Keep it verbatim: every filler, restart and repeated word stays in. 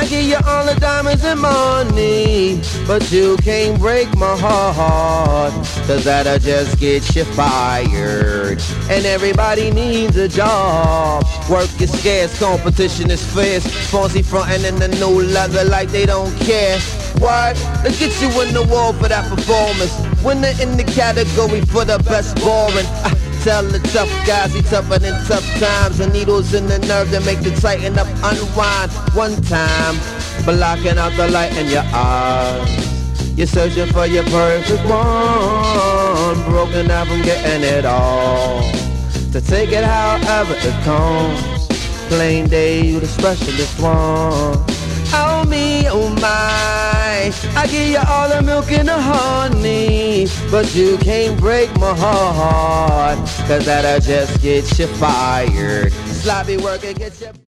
I give you all the diamonds and money, but you can't break my heart, cause that'll just get you fired. And everybody needs a job. Work is scarce, competition is fierce. Fonzie frontin' in the new leather like they don't care. What? Let's get you in the wall for that performance. Winner in the category for the best boring. I tell the tough guys he tougher than tough times. The needles in the nerve that make the tighten up unwind. One time, blocking out the light in your eyes. You're searching for your perfect one, broken out from getting it all. To take it however it comes. Plain day, you the specialist one. Oh me, oh my, I give you all the milk and the honey, but you can't break my heart, cause that'll just get you fired. Sloppy work and get you